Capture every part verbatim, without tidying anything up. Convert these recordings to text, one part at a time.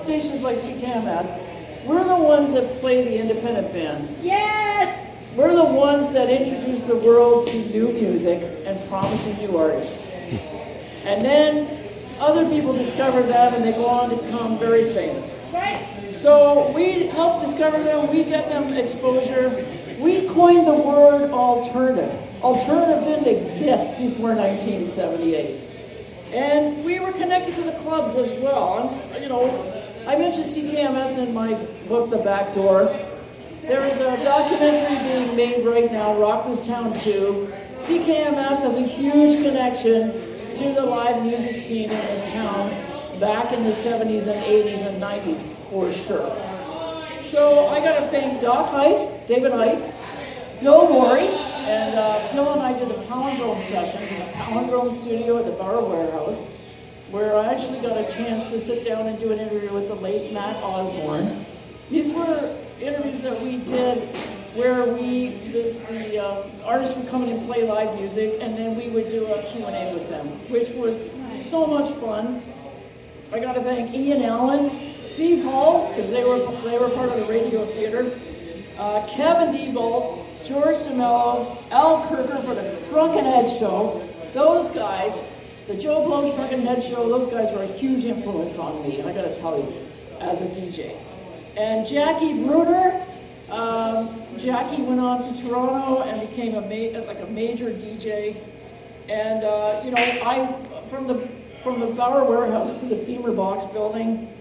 stations like C K M S, we're the ones that play the independent bands. Yes! We're the ones that introduce the world to new music and promising new artists. And then other people discover them and they go on to become very famous. Right. So we help discover them, we get them exposure. We coined the word alternative. Alternative didn't exist before nineteen seventy-eight. And we were connected to the clubs as well. And, you know, I mentioned C K M S in my book, The Back Door. There is a documentary being made right now, Rock This Town two. C K M S has a huge connection to the live music scene in this town back in the seventies and eighties and nineties, for sure. So I got to thank Doc Height, David Height, Bill Morey, and uh, Bill and I did the Palindrome sessions in the Palindrome studio at the Bauer Warehouse, where I actually got a chance to sit down and do an interview with the late Matt Osborne. These were interviews that we did where we, the, the uh, artists would come in and play live music, and then we would do a Q and A with them, which was so much fun. I got to thank Ian Allen, Steve Hall, because they were they were part of the radio theater, uh, Kevin Diebold, George DeMello, Al Kirker for the Shrunken Head Show. Those guys, the Joe Blow Shrunken Head Show, those guys were a huge influence on me, I got to tell you, as a D J. And Jackie Bruder, um, Jackie went on to Toronto and became a ma- like a major D J. And uh, you know, I from the from the Bauer Warehouse to the Beamer Box building,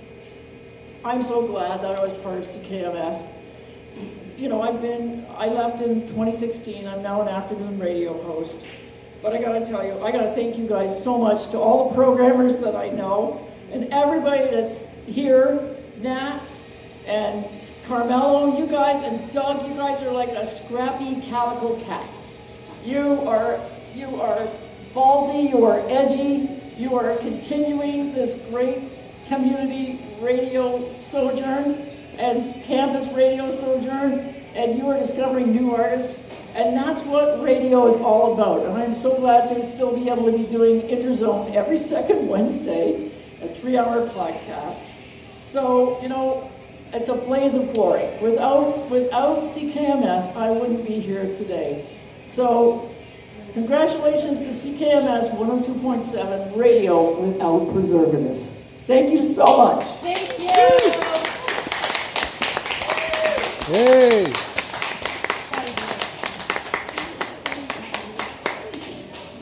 I'm so glad that I was part of C K M S. You know, I've been I left in twenty sixteen. I'm now an afternoon radio host. But I gotta tell you, I gotta thank you guys so much, to all the programmers that I know and everybody that's here, Nat and Carmelo, you guys, and Doug, you guys are like a scrappy calico cat. You are, you are ballsy, you are edgy, you are continuing this great community radio sojourn and campus radio sojourn, and you are discovering new artists, and that's what radio is all about. And I'm so glad to still be able to be doing Interzone every second Wednesday, a three-hour podcast. So, you know, it's a blaze of glory. Without, without C K M S, I wouldn't be here today. So, congratulations to C K M S one oh two point seven Radio Without Preservatives. Thank you so much. Thank you. Hey.